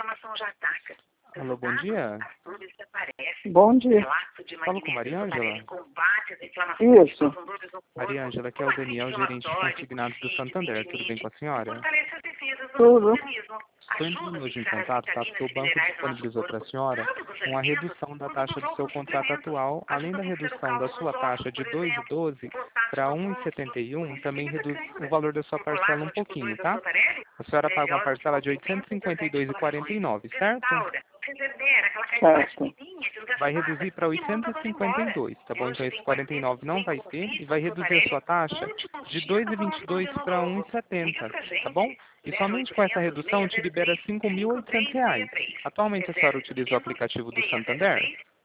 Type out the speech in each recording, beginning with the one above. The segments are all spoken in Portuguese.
Alô, bom dia. Bom dia. Falo com Maria Ângela. Isso. Maria Ângela, aqui é o Daniel, gerente de consignados do Santander. Tudo bem com a senhora? Tudo. Estou entrando hoje em contato, tá? Porque o banco disponibilizou para a senhora uma redução da taxa do seu contrato atual, além da redução da sua taxa de 2,12 para 1,71, também reduz o valor da sua parcela um pouquinho, tá? A senhora paga uma parcela de R$ 852,49, certo? Certo. Vai reduzir para 852, tá bom? Então esse 49 não vai ter e vai reduzir a sua taxa de 2,22 para 1,70, tá bom? E somente com essa redução te libera R$ 5.800. Atualmente a senhora utiliza o aplicativo do Santander?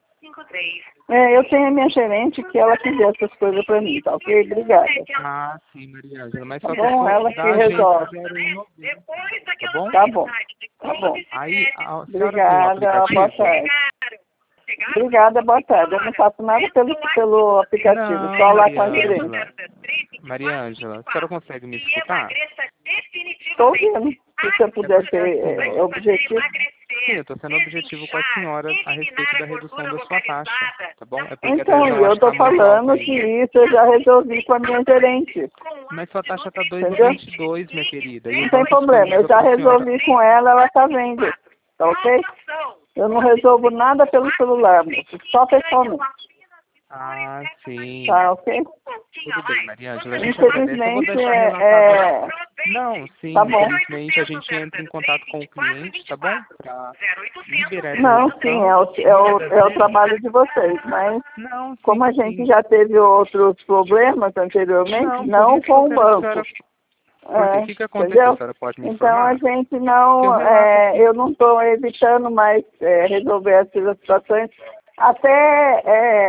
Eu tenho a minha gerente que ela que vê essas coisas pra mim, tá ok? Obrigada. Ah, sim, Maria Ângela, mas Tá só que bom? eu Ela sou que da agência resolve. 090, tá bom? Tá bom. Tá bom. Aí a senhora tem o Obrigada, boa aplicativo? tarde. Obrigada, boa tarde. Eu não faço nada pelo aplicativo, Não, só lá com Maria a gerente. Ângela. Maria Ângela, a senhora consegue me escutar? Estou ouvindo. Se você puder ser assim, objetivo. Sim, eu estou sendo objetivo com a senhora a respeito da redução da sua taxa, tá bom? É porque a Então, adesão eu acho que estou está muito alta falando que ainda. isso eu já resolvi com a minha gerente. Mas sua taxa está Entendeu? 2,22, minha querida. E Não o tem banco problema, eu disponibilizou já para a senhora. resolvi com ela tá vendo. Tá ok? Eu não resolvo nada pelo celular, moço, só pessoalmente. Ah, sim. Tá ok? Tudo bem, Maria Ângela. A gente agradece. Eu vou Infelizmente, deixar relatado. Não, sim, tá bom. infelizmente a gente entra em contato com o cliente, tá bom? Para liberar essa Não, sim, redução. é o trabalho de vocês, mas Não, como a sim, gente sim. já teve outros problemas anteriormente, Não, por não isso que eu com o quero que a banco. senhora... Por quê? O que aconteceu? A Entendeu? senhora pode me Então a informar? gente Que eu não, relato aqui. eu não estou evitando mais resolver essas situações, até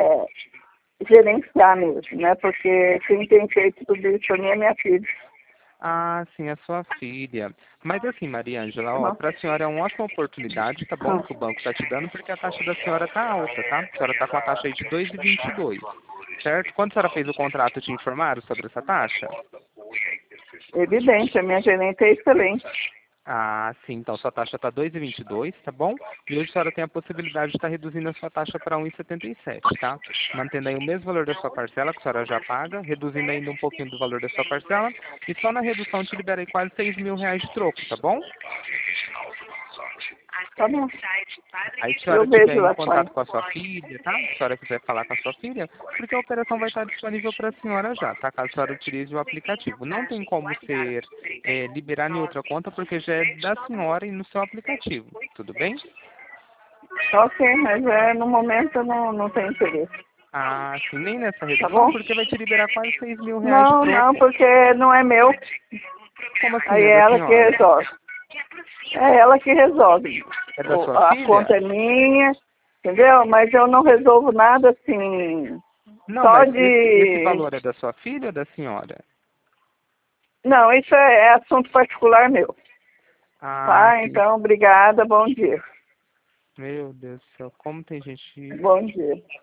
gerenciar mesmo, né? Porque quem tem feito tudo isso para mim é minha filha. Ah, sim, a sua filha. Mas assim, Maria Ângela, ó, Uhum. para a senhora é uma ótima oportunidade, tá bom? Que o banco está te dando, porque a taxa da senhora tá alta, tá? A senhora tá com a taxa aí de 2,22, certo? Quando a senhora fez o contrato, te informaram sobre essa taxa? Evidente, a minha gerente é excelente. Ah, sim, então sua taxa está 2,22, tá bom? E hoje a senhora tem a possibilidade de estar reduzindo a sua taxa para 1,77, tá? Mantendo aí o mesmo valor da sua parcela, que a senhora já paga, reduzindo ainda um pouquinho do valor da sua parcela, e só na redução te libera aí quase R$ 6.000 de troco, tá bom? Tá bom. Aí se a senhora Eu estiver vejo em lá com ela. contato com a sua filha, tá? Se a senhora quiser falar com a sua filha, porque a operação vai estar disponível para a senhora já, tá? Caso a senhora utilize o aplicativo. Não tem como ser liberar em outra conta, porque já é da senhora e no seu aplicativo. Tudo bem? Ok, mas no momento eu não tenho interesse. Ah, sim, nem nessa Tá redução, bom? porque vai te liberar quase R$ 6.000 de Não, troco. porque não é meu. Como assim Aí é é da ela que senhora? resolve. É ela que resolve. É da sua A filha? conta é minha, entendeu? Mas eu não resolvo nada assim, Não, só mas esse de... valor é da sua filha ou da senhora? Não, isso é assunto particular meu. Ah, Tá? sim. Então, obrigada, bom dia. Meu Deus do céu, como tem gente... Bom dia.